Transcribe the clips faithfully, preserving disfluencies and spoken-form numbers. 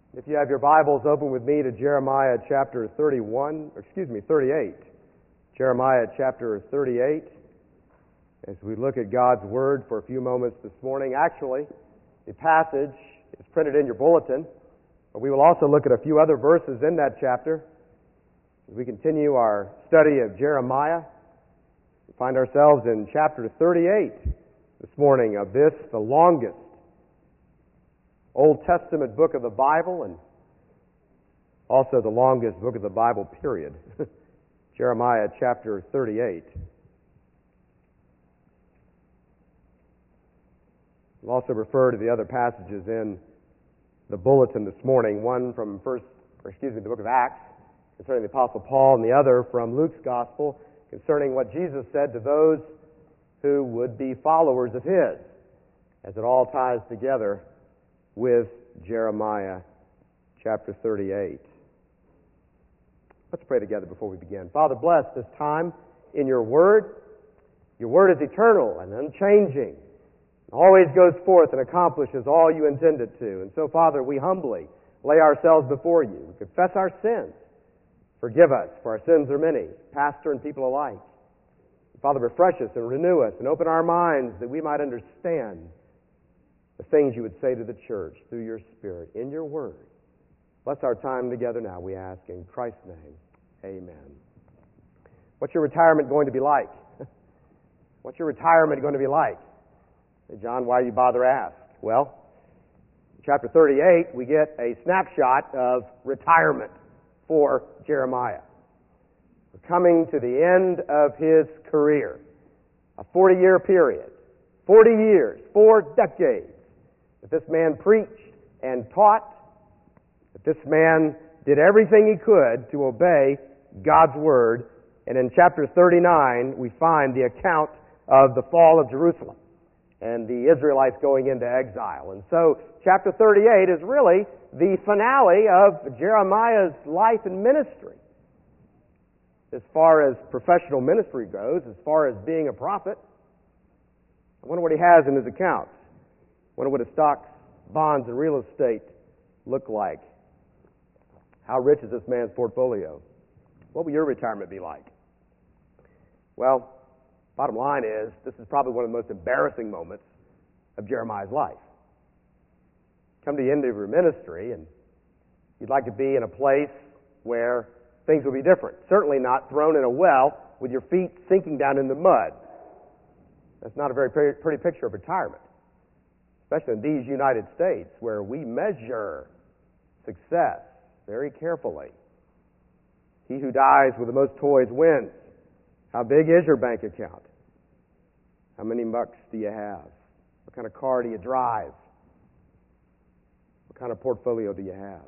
If you have your Bibles, open with me to Jeremiah chapter thirty-one, or excuse me, thirty-eight. Jeremiah chapter thirty-eight, as we look at God's Word for a few moments this morning. Actually, the passage is printed in your bulletin, but we will also look at a few other verses in that chapter. As we continue our study of Jeremiah, we find ourselves in chapter thirty-eight this morning of this, the longest Old Testament book of the Bible, and also the longest book of the Bible, period. Jeremiah chapter thirty-eight. We'll also refer to the other passages in the bulletin this morning, one from first, or excuse me, the book of Acts concerning the Apostle Paul, and the other from Luke's Gospel concerning what Jesus said to those who would be followers of His, as it all ties together with Jeremiah chapter thirty-eight. Let's pray together before we begin. Father, bless this time in your Word. Your Word is eternal and unchanging, and always goes forth and accomplishes all you intend it to. And so, Father, we humbly lay ourselves before you. We confess our sins. Forgive us, for our sins are many, pastor and people alike. Father, refresh us and renew us and open our minds that we might understand the things you would say to the church through your Spirit in your Word. Bless our time together now, we ask in Christ's name. Amen. What's your retirement going to be like? What's your retirement going to be like? Hey, John, why do you bother ask? Well, in chapter thirty-eight, we get a snapshot of retirement for Jeremiah. We're coming to the end of his career, a forty-year period, forty years, four decades, that this man preached and taught, that this man did everything he could to obey God's Word. And in chapter thirty-nine, we find the account of the fall of Jerusalem and the Israelites going into exile. And so chapter thirty-eight is really the finale of Jeremiah's life and ministry. As far as professional ministry goes, as far as being a prophet, I wonder what he has in his accounts. I wonder what his stocks, bonds, and real estate look like. How rich is this man's portfolio? What will your retirement be like? Well, bottom line is, this is probably one of the most embarrassing moments of Jeremiah's life. Come to the end of your ministry, and you'd like to be in a place where things will be different. Certainly not thrown in a well with your feet sinking down in the mud. That's not a very pretty picture of retirement, especially in these United States, where we measure success very carefully. He who dies with the most toys wins. How big is your bank account? How many bucks do you have? What kind of car do you drive? What kind of portfolio do you have?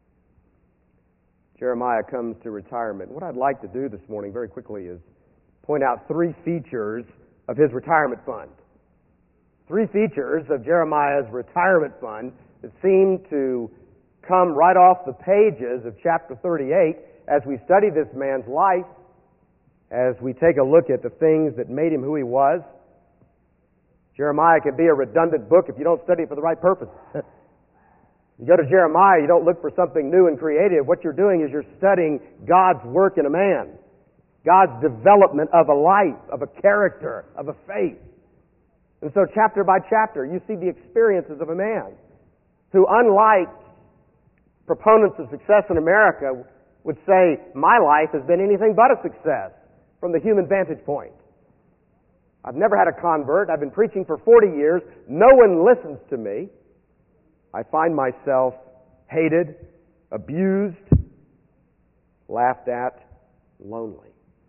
Jeremiah comes to retirement. What I'd like to do this morning very quickly is point out three features of his retirement fund. Three features of Jeremiah's retirement fund that seem to come right off the pages of chapter thirty-eight as we study this man's life, as we take a look at the things that made him who he was. Jeremiah can be a redundant book if you don't study it for the right purpose. You go to Jeremiah, you don't look for something new and creative. What you're doing is you're studying God's work in a man, God's development of a life, of a character, of a faith. And so chapter by chapter, you see the experiences of a man who, unlike proponents of success in America, would say, my life has been anything but a success from the human vantage point. I've never had a convert. I've been preaching for forty years. No one listens to me. I find myself hated, abused, laughed at, lonely.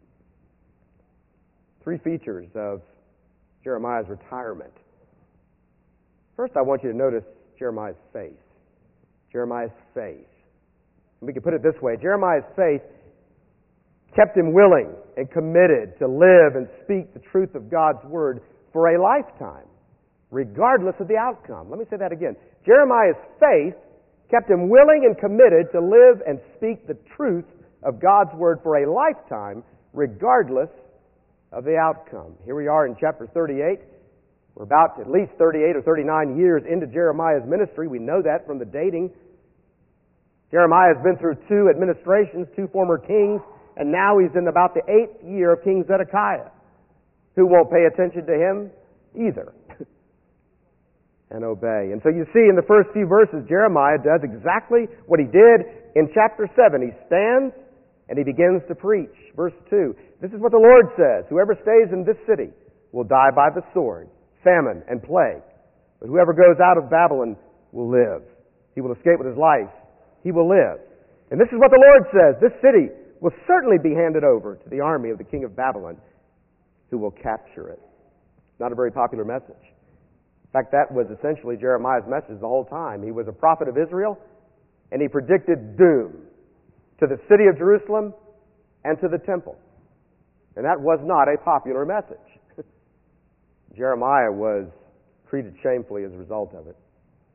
Three features of Jeremiah's retirement. First, I want you to notice Jeremiah's faith. Jeremiah's faith. We could put it this way. Jeremiah's faith kept him willing and committed to live and speak the truth of God's Word for a lifetime, regardless of the outcome. Let me say that again. Jeremiah's faith kept him willing and committed to live and speak the truth of God's Word for a lifetime, regardless of the outcome. Here we are in chapter thirty-eight. We're about at least thirty-eight or thirty-nine years into Jeremiah's ministry. We know that from the dating Jeremiah has been through two administrations, two former kings, and now he's in about the eighth year of King Zedekiah, who won't pay attention to him either and obey. And so you see in the first few verses, Jeremiah does exactly what he did in chapter seven. He stands and he begins to preach. Verse two, this is what the Lord says, whoever stays in this city will die by the sword, famine, and plague. But whoever goes out of Babylon will live. He will escape with his life. He will live. And this is what the Lord says, this city will certainly be handed over to the army of the king of Babylon, who will capture it. Not a very popular message. In fact, that was essentially Jeremiah's message the whole time. He was a prophet of Israel, and he predicted doom to the city of Jerusalem and to the temple. And that was not a popular message. Jeremiah was treated shamefully as a result of it.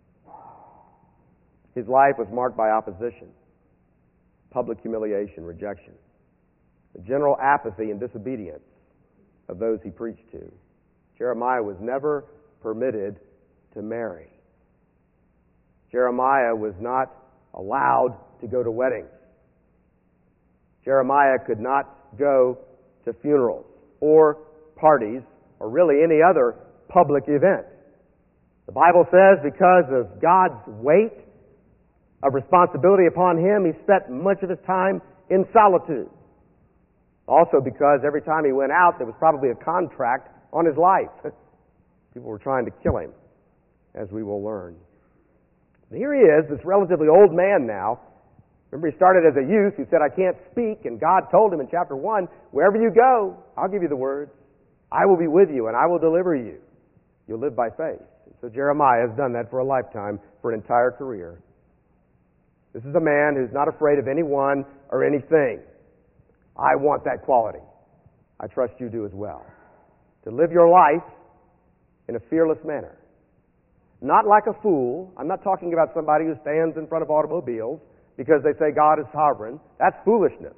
His life was marked by opposition, public humiliation, rejection, the general apathy and disobedience of those he preached to. Jeremiah was never permitted to marry. Jeremiah was not allowed to go to weddings. Jeremiah could not go to funerals or parties or really any other public event. The Bible says because of God's weight of responsibility upon him, he spent much of his time in solitude. Also because every time he went out, there was probably a contract on his life. People were trying to kill him, as we will learn. And here he is, this relatively old man now. Remember, he started as a youth who said, I can't speak, and God told him in chapter one, wherever you go, I'll give you the words. I will be with you, and I will deliver you. You'll live by faith. So Jeremiah has done that for a lifetime, for an entire career. This is a man who's not afraid of anyone or anything. I want that quality. I trust you do as well. To live your life in a fearless manner. Not like a fool. I'm not talking about somebody who stands in front of automobiles because they say God is sovereign. That's foolishness.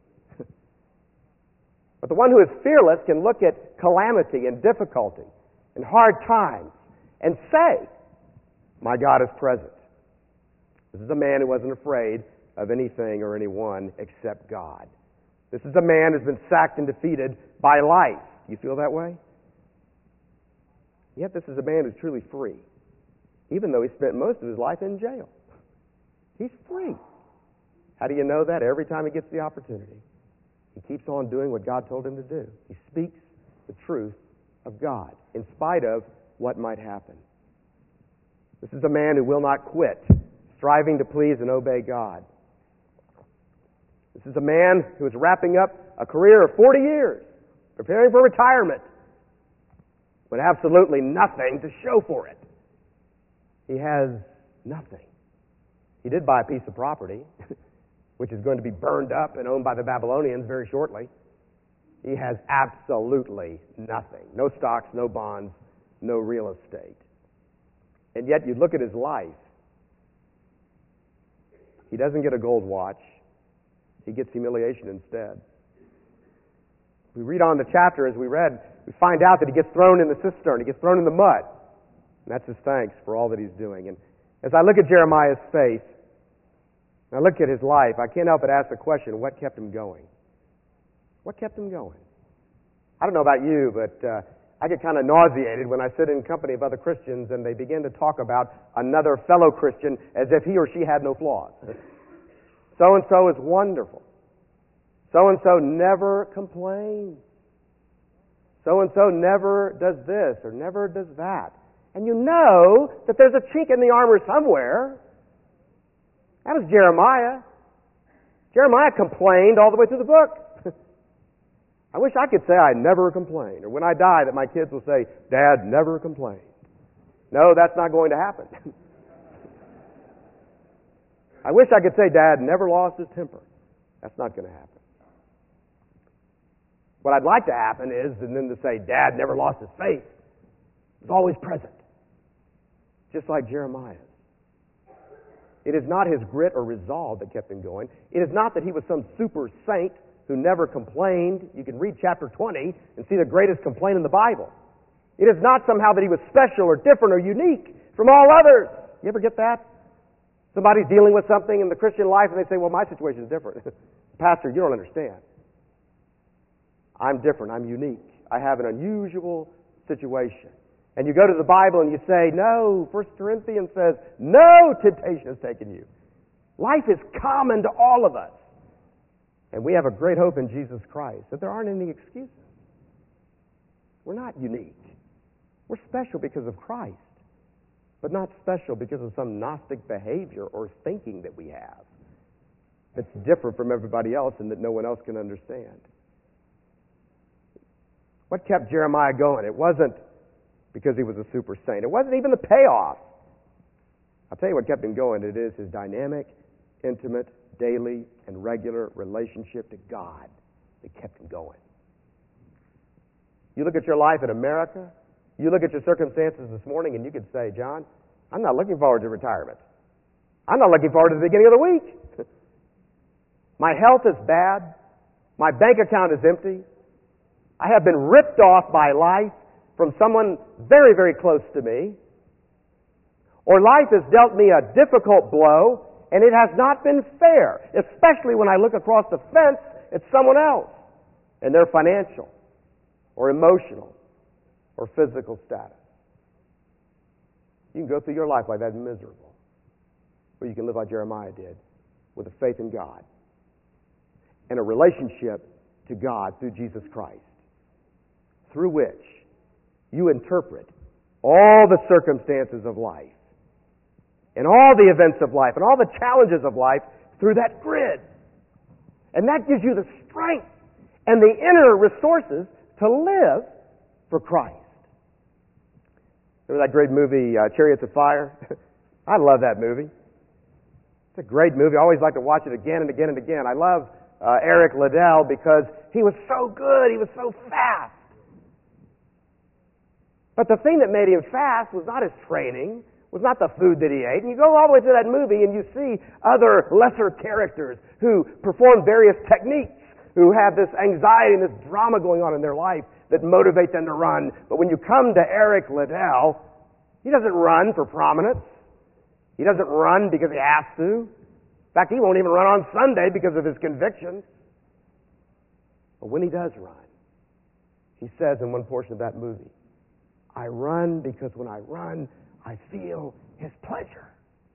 But the one who is fearless can look at calamity and difficulty and hard times and say, my God is present. This is a man who wasn't afraid of anything or anyone except God. This is a man who's been sacked and defeated by life. Do you feel that way? Yet this is a man who's truly free, even though he spent most of his life in jail. He's free. How do you know that? Every time he gets the opportunity, he keeps on doing what God told him to do. He speaks the truth of God, in spite of what might happen. This is a man who will not quit, striving to please and obey God. This is a man who is wrapping up a career of forty years, preparing for retirement, but absolutely nothing to show for it. He has nothing. He did buy a piece of property, which is going to be burned up and owned by the Babylonians very shortly. He has absolutely nothing. No stocks, no bonds, no real estate. And yet you look at his life. He doesn't get a gold watch. He gets humiliation instead. We read on the chapter as we read, we find out that he gets thrown in the cistern. He gets thrown in the mud. And that's his thanks for all that he's doing. And as I look at Jeremiah's faith, and I look at his life, I can't help but ask the question, what kept him going? What kept him going? I don't know about you, but uh, I get kind of nauseated when I sit in company of other Christians and they begin to talk about another fellow Christian as if he or she had no flaws. So-and-so is wonderful. So-and-so never complains. So-and-so never does this or never does that. And you know that there's a chink in the armor somewhere. That was Jeremiah. Jeremiah complained all the way through the book. I wish I could say I never complained, or when I die that my kids will say, Dad never complained. No, that's not going to happen. I wish I could say Dad never lost his temper. That's not going to happen. What I'd like to happen is, and then to say Dad never lost his faith. It was always present. Just like Jeremiah. It is not his grit or resolve that kept him going. It is not that he was some super saint who never complained. You can read chapter twenty and see the greatest complaint in the Bible. It is not somehow that he was special or different or unique from all others. You ever get that? Somebody's dealing with something in the Christian life and they say, well, my situation is different. Pastor, you don't understand. I'm different. I'm unique. I have an unusual situation. And you go to the Bible and you say, no, First Corinthians says, no temptation has taken you. Life is common to all of us. And we have a great hope in Jesus Christ that there aren't any excuses. We're not unique. We're special because of Christ, but not special because of some Gnostic behavior or thinking that we have that's different from everybody else and that no one else can understand. What kept Jeremiah going? It wasn't because he was a super saint. It wasn't even the payoff. I'll tell you what kept him going. It is his dynamic, intimate, daily, and regular relationship to God that kept him going. You look at your life in America, you look at your circumstances this morning, and you could say, John, I'm not looking forward to retirement. I'm not looking forward to the beginning of the week. My health is bad. My bank account is empty. I have been ripped off by life from someone very, very close to me. Or life has dealt me a difficult blow, and it has not been fair, especially when I look across the fence at someone else and their financial or emotional or physical status. You can go through your life like that miserable, or you can live like Jeremiah did, with a faith in God and a relationship to God through Jesus Christ, through which you interpret all the circumstances of life and all the events of life and all the challenges of life through that grid. And that gives you the strength and the inner resources to live for Christ. Remember that great movie, uh, Chariots of Fire? I love that movie. It's a great movie. I always like to watch it again and again and again. I love uh, Eric Liddell because he was so good. He was so fast. But the thing that made him fast was not his training, was not the food that he ate. And you go all the way through that movie and you see other lesser characters who perform various techniques, who have this anxiety and this drama going on in their life that motivate them to run. But when you come to Eric Liddell, he doesn't run for prominence. He doesn't run because he has to. In fact, he won't even run on Sunday because of his convictions. But when he does run, he says in one portion of that movie, I run because when I run, I feel His pleasure.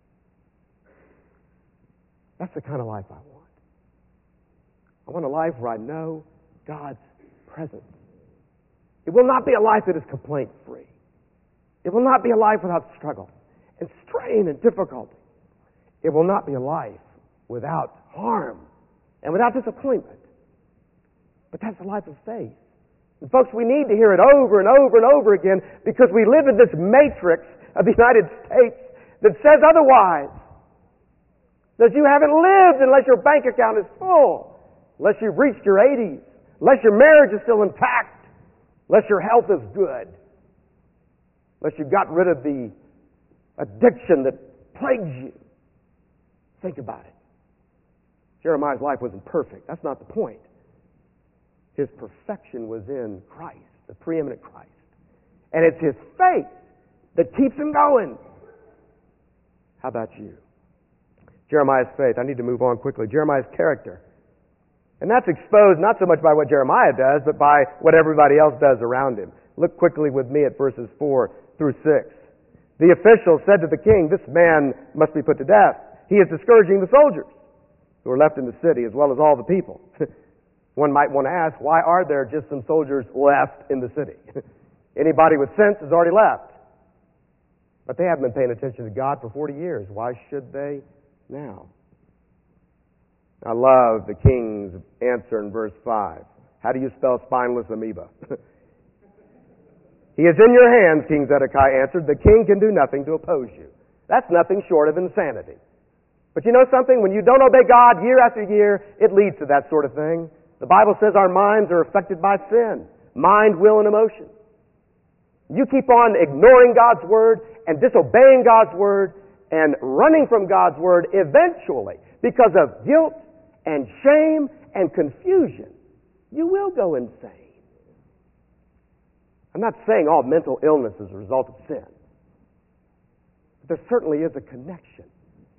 That's the kind of life I want. I want a life where I know God's presence. It will not be a life that is complaint-free. It will not be a life without struggle and strain and difficulty. It will not be a life without harm and without disappointment. But that's a life of faith. And folks, we need to hear it over and over and over again because we live in this matrix of the United States that says otherwise. That you haven't lived unless your bank account is full, unless you've reached your eighties, unless your marriage is still intact, unless your health is good, unless you've got rid of the addiction that plagues you. Think about it. Jeremiah's life wasn't perfect. That's not the point. His perfection was in Christ, the preeminent Christ. And it's his faith that keeps him going. How about you? Jeremiah's faith. I need to move on quickly. Jeremiah's character. And that's exposed not so much by what Jeremiah does, but by what everybody else does around him. Look quickly with me at verses four through six. The official said to the king, this man must be put to death. He is discouraging the soldiers who are left in the city as well as all the people. One might want to ask, why are there just some soldiers left in the city? Anybody with sense has already left. But they haven't been paying attention to God for forty years. Why should they now? I love the king's answer in verse five. How do you spell spineless amoeba? He is in your hands, King Zedekiah answered. The king can do nothing to oppose you. That's nothing short of insanity. But you know something? When you don't obey God year after year, it leads to that sort of thing. The Bible says our minds are affected by sin. Mind, will, and emotion. You keep on ignoring God's Word and disobeying God's Word and running from God's Word, eventually, because of guilt and shame and confusion, you will go insane. I'm not saying all mental illness is a result of sin. But there certainly is a connection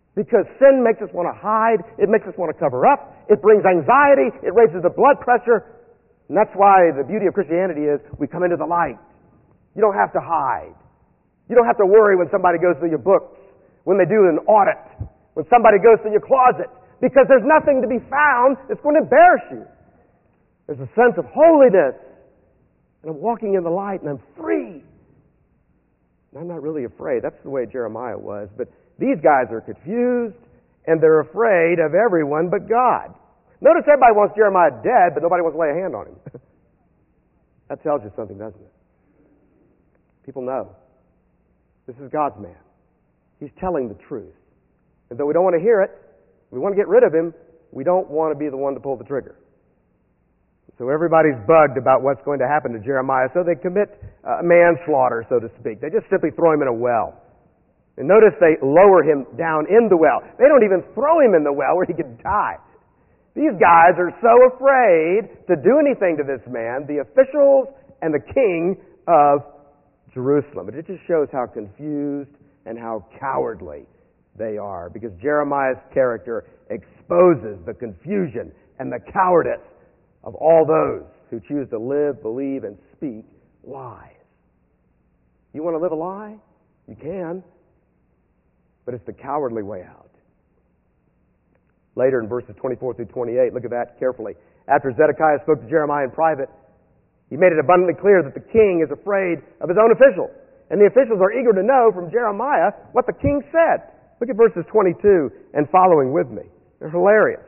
Because sin makes us want to hide. It makes us want to cover up. It brings anxiety. It raises the blood pressure. And that's why the beauty of Christianity is we come into the light. You don't have to hide. You don't have to worry when somebody goes through your books, when they do an audit, when somebody goes through your closet, because there's nothing to be found that's going to embarrass you. There's a sense of holiness. And I'm walking in the light and I'm free. And I'm not really afraid. That's the way Jeremiah was. But these guys are confused and they're afraid of everyone but God. Notice everybody wants Jeremiah dead, but nobody wants to lay a hand on him. That tells you something, doesn't it? People know. This is God's man. He's telling the truth. And though we don't want to hear it, we want to get rid of him, we don't want to be the one to pull the trigger. So everybody's bugged about what's going to happen to Jeremiah, so they commit uh, manslaughter, so to speak. They just simply throw him in a well. And notice they lower him down in the well. They don't even throw him in the well where he could die. These guys are so afraid to do anything to this man, the officials and the king of Jerusalem. But it just shows how confused and how cowardly they are, because Jeremiah's character exposes the confusion and the cowardice of all those who choose to live, believe, and speak lies. You want to live a lie? You can. But it's the cowardly way out. Later in verses twenty-four through twenty-eight, look at that carefully. After Zedekiah spoke to Jeremiah in private, he made it abundantly clear that the king is afraid of his own officials. And the officials are eager to know from Jeremiah what the king said. Look at verses twenty-two and following with me. They're hilarious.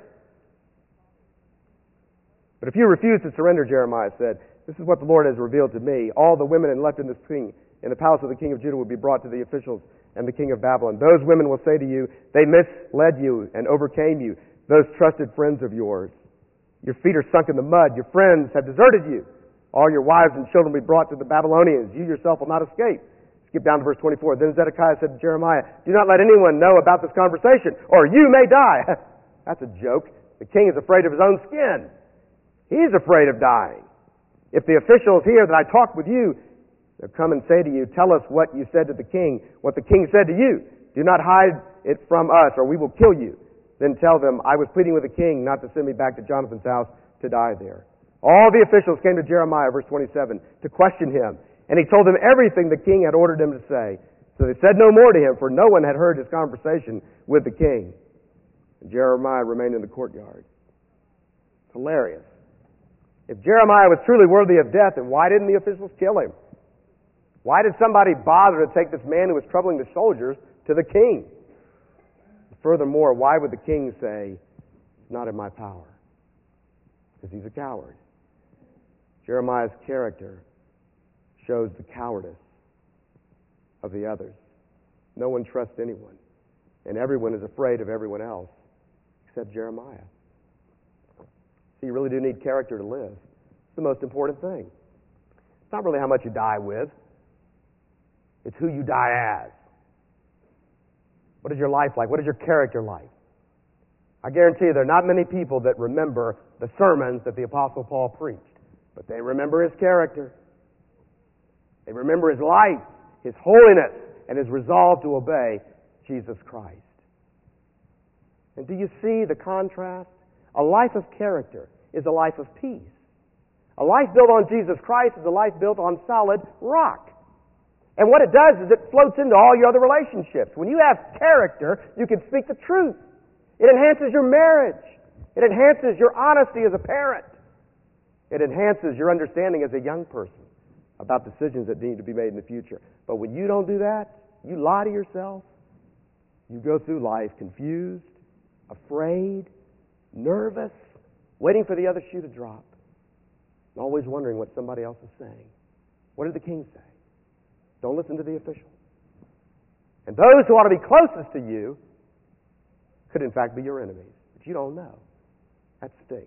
But if you refuse to surrender, Jeremiah said, this is what the Lord has revealed to me. All the women left in this king, in the palace of the king of Judah will be brought to the officials and the king of Babylon. Those women will say to you, they misled you and overcame you, those trusted friends of yours. Your feet are sunk in the mud. Your friends have deserted you. All your wives and children will be brought to the Babylonians. You yourself will not escape. Skip down to verse twenty-four. Then Zedekiah said to Jeremiah, do not let anyone know about this conversation, or you may die. That's a joke. The king is afraid of his own skin. He's afraid of dying. If the officials hear that I talked with you, they'll come and say to you, tell us what you said to the king, what the king said to you. Do not hide it from us, or we will kill you. Then tell them, I was pleading with the king not to send me back to Jonathan's house to die there. All the officials came to Jeremiah, verse twenty-seven, to question him. And he told them everything the king had ordered him to say. So they said no more to him, for no one had heard his conversation with the king. And Jeremiah remained in the courtyard. It's hilarious. If Jeremiah was truly worthy of death, then why didn't the officials kill him? Why did somebody bother to take this man who was troubling the soldiers to the king? Furthermore, why would the king say, it's not in my power? Because he's a coward. Jeremiah's character shows the cowardice of the others. No one trusts anyone, and everyone is afraid of everyone else except Jeremiah. So you really do need character to live. It's the most important thing. It's not really how much you die with. It's who you die as. What is your life like? What is your character like? I guarantee you there are not many people that remember the sermons that the Apostle Paul preached, but they remember his character. They remember his life, his holiness, and his resolve to obey Jesus Christ. And do you see the contrast? A life of character is a life of peace. A life built on Jesus Christ is a life built on solid rock. And what it does is it floats into all your other relationships. When you have character, you can speak the truth. It enhances your marriage. It enhances your honesty as a parent. It enhances your understanding as a young person about decisions that need to be made in the future. But when you don't do that, you lie to yourself, you go through life confused, afraid, nervous, waiting for the other shoe to drop, and always wondering what somebody else is saying. What did the king say? Don't listen to the officials. And those who ought to be closest to you could in fact be your enemies, but you don't know. That stinks.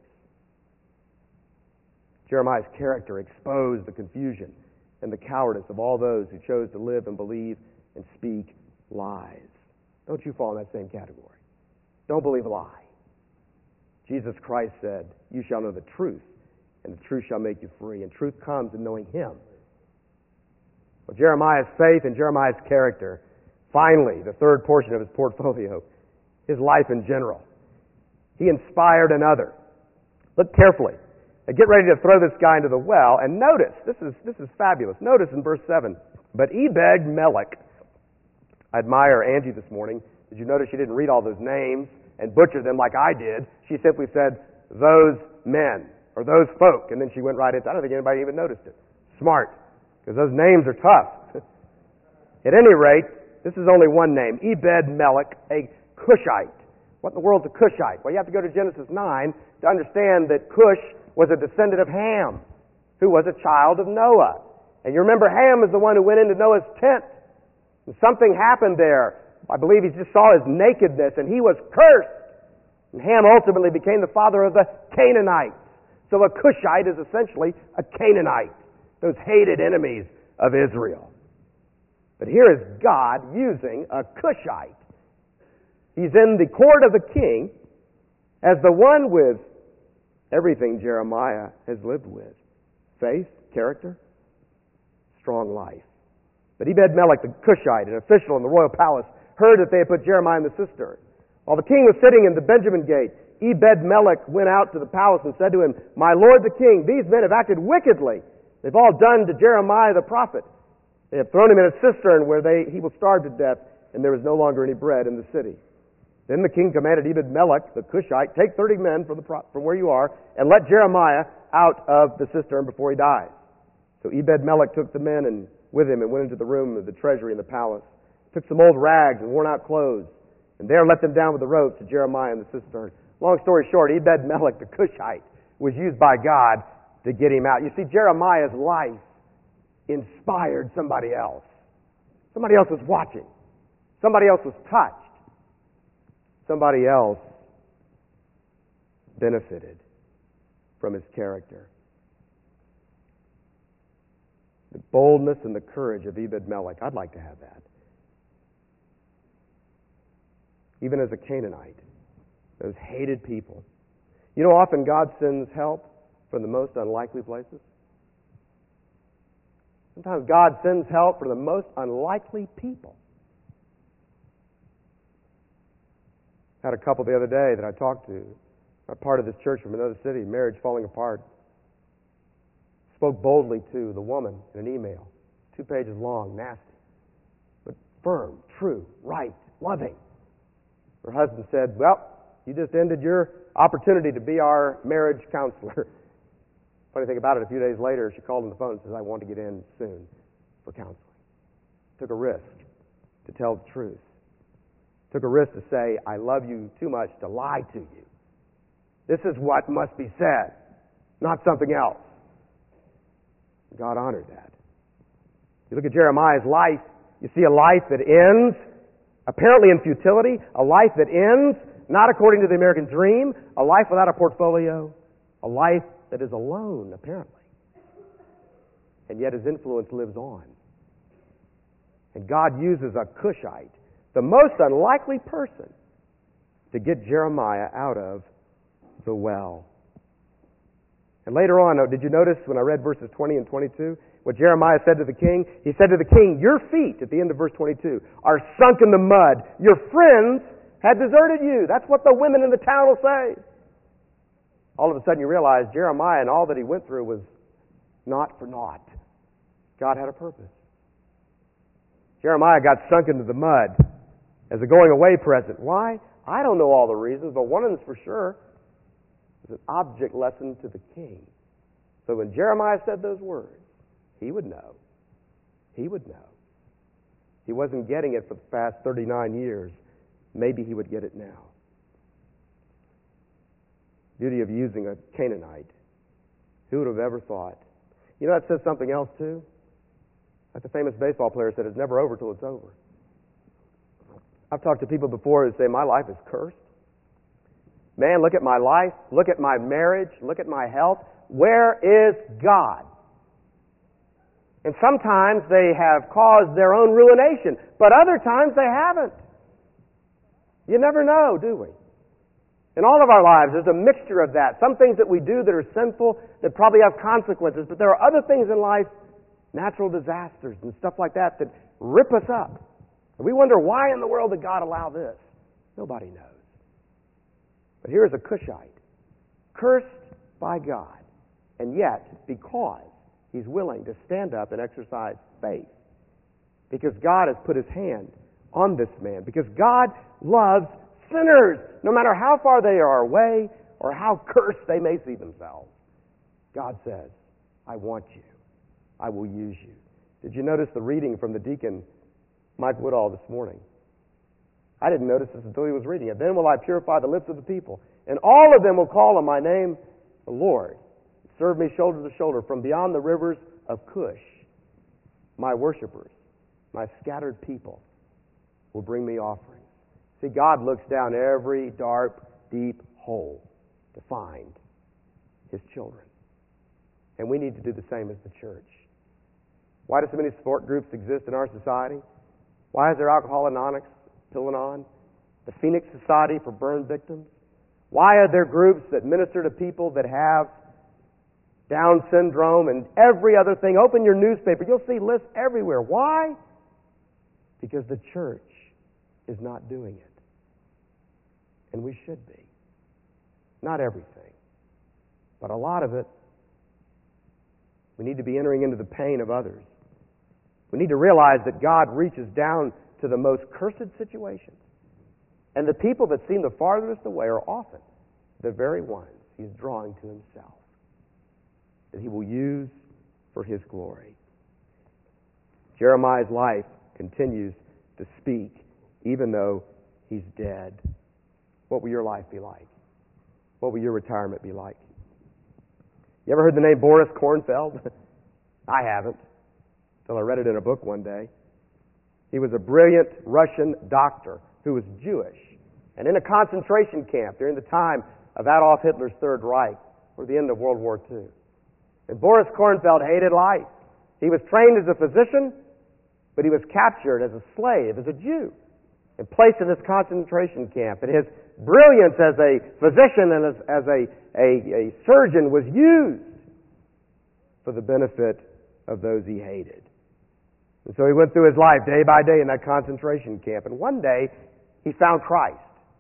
Jeremiah's character exposed the confusion and the cowardice of all those who chose to live and believe and speak lies. Don't you fall in that same category. Don't believe a lie. Jesus Christ said, you shall know the truth, and the truth shall make you free. And truth comes in knowing him. Well, Jeremiah's faith and Jeremiah's character, finally, the third portion of his portfolio, his life in general. He inspired another. Look carefully. Now get ready to throw this guy into the well, and notice, this is, this is fabulous. Notice in verse seven, but Ebed-Melech, I admire Angie this morning. Did you notice she didn't read all those names and butcher them like I did? She simply said, those men, or those folk, and then she went right into, I don't think anybody even noticed it. Smart, because those names are tough. At any rate, this is only one name, Ebed-Melech, a Cushite. What in the world's a Cushite? Well, you have to go to Genesis nine to understand that Cush was a descendant of Ham, who was a child of Noah. And you remember Ham is the one who went into Noah's tent. And something happened there. I believe he just saw his nakedness, and he was cursed. And Ham ultimately became the father of the Canaanites. So a Cushite is essentially a Canaanite, those hated enemies of Israel. But here is God using a Cushite. He's in the court of the king as the one with everything Jeremiah has lived with. Faith, character, strong life. But Ebed-Melech, the Cushite, an official in the royal palace, heard that they had put Jeremiah in the cistern. While the king was sitting in the Benjamin gate, Ebed-Melech went out to the palace and said to him, my lord the king, these men have acted wickedly. They've all done to Jeremiah the prophet. They have thrown him in a cistern where they, he will starve to death, and there is no longer any bread in the city. Then the king commanded Ebed-Melech, the Cushite, take thirty men from, the, from where you are, and let Jeremiah out of the cistern before he dies. So Ebed-Melech took the men and with him and went into the room of the treasury in the palace, took some old rags and worn out clothes, and there let them down with the ropes to Jeremiah in the cistern. Long story short, Ebed-Melech, the Cushite, was used by God to get him out. You see, Jeremiah's life inspired somebody else. Somebody else was watching. Somebody else was touched. Somebody else benefited from his character. The boldness and the courage of Ebed-Melech, I'd like to have that. Even as a Canaanite, those hated people. You know, often God sends help from the most unlikely places. Sometimes God sends help from the most unlikely people. I had a couple the other day that I talked to, a part of this church from another city, marriage falling apart. Spoke boldly to the woman in an email, two pages long, nasty, but firm, true, right, loving. Her husband said, well, you just ended your opportunity to be our marriage counselor. Funny thing about it, a few days later, she called on the phone and says, I want to get in soon for counseling. Took a risk to tell the truth. Took a risk to say, I love you too much to lie to you. This is what must be said, not something else. God honored that. You look at Jeremiah's life, you see a life that ends apparently in futility, a life that ends not according to the American dream, a life without a portfolio, a life that is alone, apparently. And yet his influence lives on. And God uses a Cushite, the most unlikely person, to get Jeremiah out of the well. And later on, did you notice when I read verses twenty and twenty-two, what Jeremiah said to the king? He said to the king, your feet, at the end of verse twenty-two, are sunk in the mud. Your friends had deserted you. That's what the women in the town will say. All of a sudden you realize Jeremiah and all that he went through was not for naught. God had a purpose. Jeremiah got sunk into the mud as a going away present. Why? I don't know all the reasons, but one of them's for sure. It's an object lesson to the king. So when Jeremiah said those words, he would know. He would know. He wasn't getting it for the past thirty-nine years. Maybe he would get it now. Beauty of using a Canaanite. Who would have ever thought? You know, that says something else too. Like the famous baseball player said, it's never over till it's over. I've talked to people before who say, my life is cursed. Man, look at my life. Look at my marriage. Look at my health. Where is God? And sometimes they have caused their own ruination, but other times they haven't. You never know, do we? In all of our lives, there's a mixture of that. Some things that we do that are sinful that probably have consequences, but there are other things in life, natural disasters and stuff like that, that rip us up. And we wonder, why in the world did God allow this? Nobody knows. But here is a Cushite, cursed by God, and yet because he's willing to stand up and exercise faith, because God has put his hand on this man, because God loves sinners, no matter how far they are away or how cursed they may see themselves. God says, I want you. I will use you. Did you notice the reading from the deacon, Mike Woodall, this morning? I didn't notice this until he was reading it. Then will I purify the lips of the people, and all of them will call on my name, the Lord. Serve me shoulder to shoulder from beyond the rivers of Cush. My worshipers, my scattered people, will bring me offerings. See, God looks down every dark, deep hole to find his children. And we need to do the same as the church. Why do so many support groups exist in our society? Why is there Alcohol Anonymous, Al-Anon, the Phoenix Society for Burn Victims? Why are there groups that minister to people that have Down syndrome and every other thing? Open your newspaper, you'll see lists everywhere. Why? Because the church is not doing it. And we should be. Not everything, but a lot of it. We need to be entering into the pain of others. We need to realize that God reaches down to the most cursed situations. And the people that seem the farthest away are often the very ones he's drawing to himself, that he will use for his glory. Jeremiah's life continues to speak, even though he's dead. What will your life be like? What will your retirement be like? You ever heard the name Boris Kornfeld? I haven't, until I read it in a book one day. He was a brilliant Russian doctor who was Jewish, and in a concentration camp during the time of Adolf Hitler's Third Reich, or the end of World War Two. And Boris Kornfeld hated life. He was trained as a physician, but he was captured as a slave, as a Jew, and placed in this concentration camp. And his brilliance as a physician and as, as a, a, a surgeon was used for the benefit of those he hated. And so he went through his life day by day in that concentration camp. And one day, he found Christ.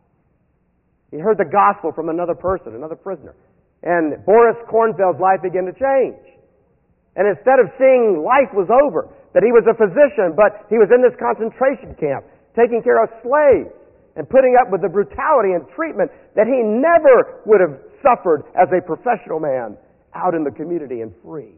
He heard the gospel from another person, another prisoner. And Boris Kornfeld's life began to change. And instead of seeing life was over, that he was a physician, but he was in this concentration camp, taking care of slaves, and putting up with the brutality and treatment that he never would have suffered as a professional man out in the community and free.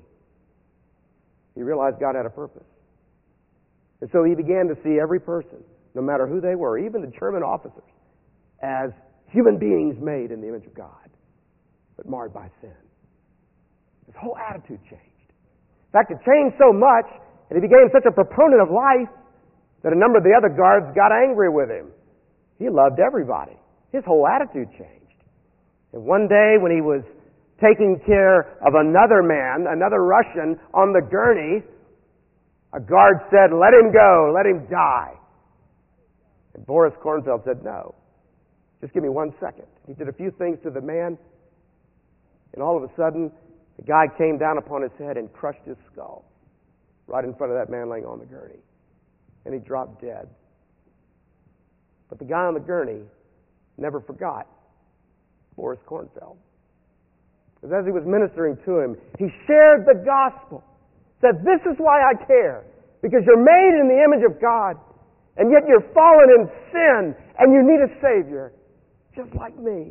He realized God had a purpose. And so he began to see every person, no matter who they were, even the German officers, as human beings made in the image of God, but marred by sin. His whole attitude changed. In fact, it changed so much, and he became such a proponent of life, that a number of the other guards got angry with him. He loved everybody. His whole attitude changed. And one day when he was taking care of another man, another Russian, on the gurney, a guard said, "Let him go, let him die." And Boris Kornfeld said, "No, just give me one second." He did a few things to the man, and all of a sudden, the guy came down upon his head and crushed his skull right in front of that man laying on the gurney. And he dropped dead. But the guy on the gurney never forgot Boris Kornfeld. Because as he was ministering to him, he shared the gospel. Said, "This is why I care. Because you're made in the image of God, and yet you're fallen in sin, and you need a Savior, just like me."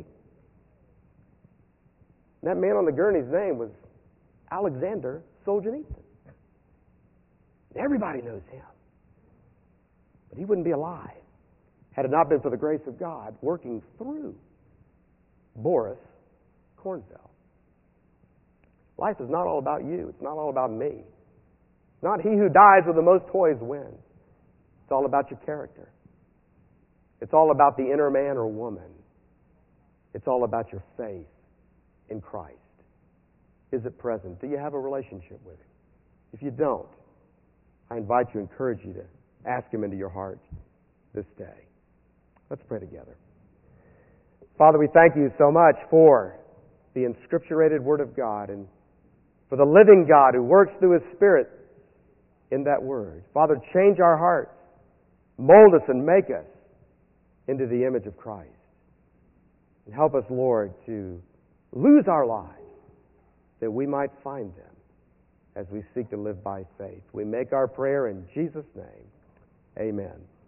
And that man on the gurney's name was Alexander Solzhenitsyn. Everybody knows him. But he wouldn't be alive had it not been for the grace of God working through Boris Kornfeld. Life is not all about you. It's not all about me. Not he who dies with the most toys wins. It's all about your character. It's all about the inner man or woman. It's all about your faith in Christ. Is it present? Do you have a relationship with him? If you don't, I invite you, encourage you to ask him into your heart this day. Let's pray together. Father, we thank you so much for the inscripturated Word of God and for the living God who works through His Spirit in that Word. Father, change our hearts. Mold us and make us into the image of Christ. And help us, Lord, to lose our lives that we might find them as we seek to live by faith. We make our prayer in Jesus' name. Amen.